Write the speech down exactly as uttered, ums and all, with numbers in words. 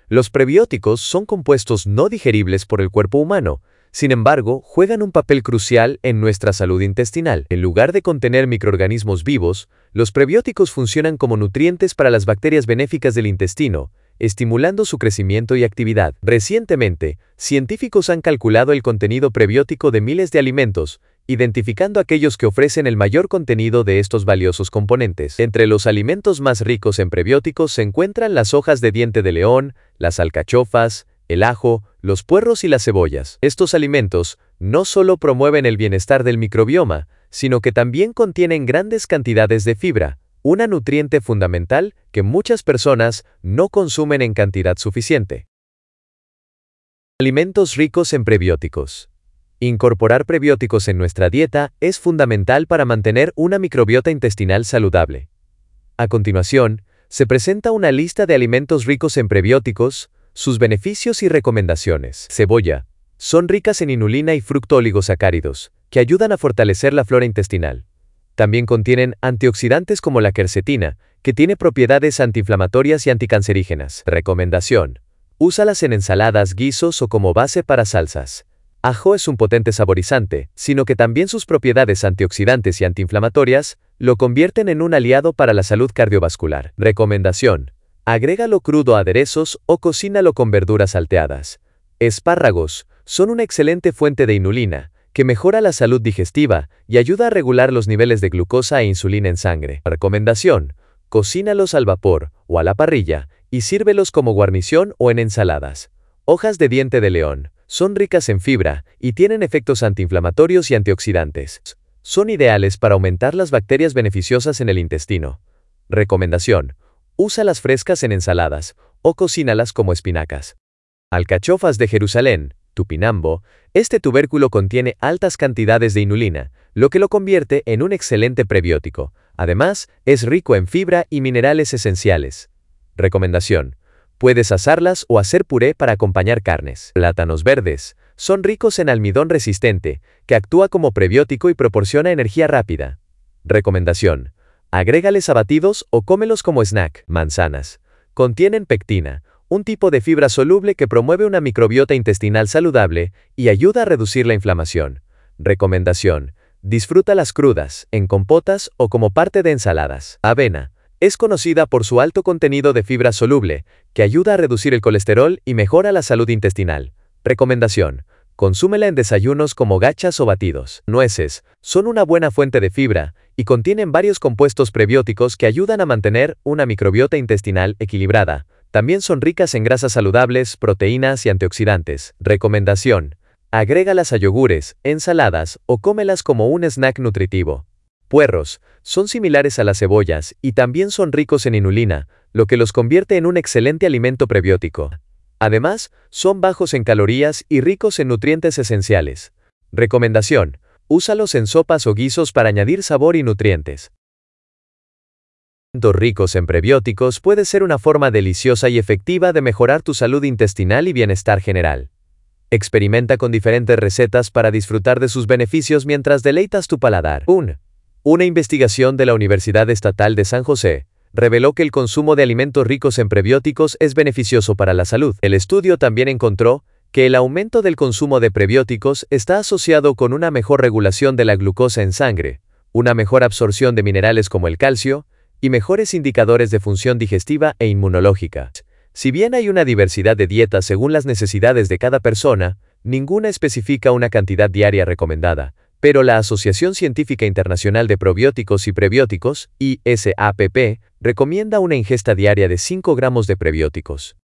Los prebióticos son compuestos no digeribles por el cuerpo humano. Sin embargo, juegan un papel crucial en nuestra salud intestinal. En lugar de contener microorganismos vivos, los prebióticos funcionan como nutrientes para las bacterias benéficas del intestino, estimulando su crecimiento y actividad. Recientemente, científicos han calculado el contenido prebiótico de miles de alimentos, identificando aquellos que ofrecen el mayor contenido de estos valiosos componentes. Entre los alimentos más ricos en prebióticos se encuentran las hojas de diente de león, las alcachofas, el ajo, los puerros y las cebollas. Estos alimentos no solo promueven el bienestar del microbioma, sino que también contienen grandes cantidades de fibra, una nutriente fundamental que muchas personas no consumen en cantidad suficiente. Alimentos ricos en prebióticos. Incorporar prebióticos en nuestra dieta es fundamental para mantener una microbiota intestinal saludable. A continuación, se presenta una lista de alimentos ricos en prebióticos, sus beneficios y recomendaciones. Cebolla. Son ricas en inulina y fructooligosacáridos, que ayudan a fortalecer la flora intestinal. También contienen antioxidantes como la quercetina, que tiene propiedades antiinflamatorias y anticancerígenas. Recomendación. Úsalas en ensaladas, guisos o como base para salsas. Ajo es un potente saborizante, sino que también sus propiedades antioxidantes y antiinflamatorias lo convierten en un aliado para la salud cardiovascular. Recomendación. Agrégalo crudo a aderezos o cocínalo con verduras salteadas. Espárragos son una excelente fuente de inulina, que mejora la salud digestiva y ayuda a regular los niveles de glucosa e insulina en sangre. Recomendación. Cocínalos al vapor o a la parrilla y sírvelos como guarnición o en ensaladas. Hojas de diente de león. Son ricas en fibra y tienen efectos antiinflamatorios y antioxidantes. Son ideales para aumentar las bacterias beneficiosas en el intestino. Recomendación. Úsalas frescas en ensaladas o cocínalas como espinacas. Alcachofas de Jerusalén, tupinambo. Este tubérculo contiene altas cantidades de inulina, lo que lo convierte en un excelente prebiótico. Además, es rico en fibra y minerales esenciales. Recomendación. Puedes asarlas o hacer puré para acompañar carnes. Plátanos verdes. Son ricos en almidón resistente, que actúa como prebiótico y proporciona energía rápida. Recomendación. Agrégales a batidos o cómelos como snack. Manzanas. Contienen pectina, un tipo de fibra soluble que promueve una microbiota intestinal saludable y ayuda a reducir la inflamación. Recomendación. Disfrútalas crudas, en compotas o como parte de ensaladas. Avena. Es conocida por su alto contenido de fibra soluble, que ayuda a reducir el colesterol y mejora la salud intestinal. Recomendación. Consúmela en desayunos como gachas o batidos. Nueces. Son una buena fuente de fibra y contienen varios compuestos prebióticos que ayudan a mantener una microbiota intestinal equilibrada. También son ricas en grasas saludables, proteínas y antioxidantes. Recomendación. Agrégalas a yogures, ensaladas o cómelas como un snack nutritivo. Puerros. Son similares a las cebollas y también son ricos en inulina, lo que los convierte en un excelente alimento prebiótico. Además, son bajos en calorías y ricos en nutrientes esenciales. Recomendación. Úsalos en sopas o guisos para añadir sabor y nutrientes. Alimentos ricos en prebióticos puede ser una forma deliciosa y efectiva de mejorar tu salud intestinal y bienestar general. Experimenta con diferentes recetas para disfrutar de sus beneficios mientras deleitas tu paladar. uno. Una investigación de la Universidad Estatal de San José reveló que el consumo de alimentos ricos en prebióticos es beneficioso para la salud. El estudio también encontró que el aumento del consumo de prebióticos está asociado con una mejor regulación de la glucosa en sangre, una mejor absorción de minerales como el calcio, y mejores indicadores de función digestiva e inmunológica. Si bien hay una diversidad de dietas según las necesidades de cada persona, ninguna especifica una cantidad diaria recomendada, pero la Asociación Científica Internacional de Probióticos y Prebióticos, I S A P P, recomienda una ingesta diaria de cinco gramos de prebióticos.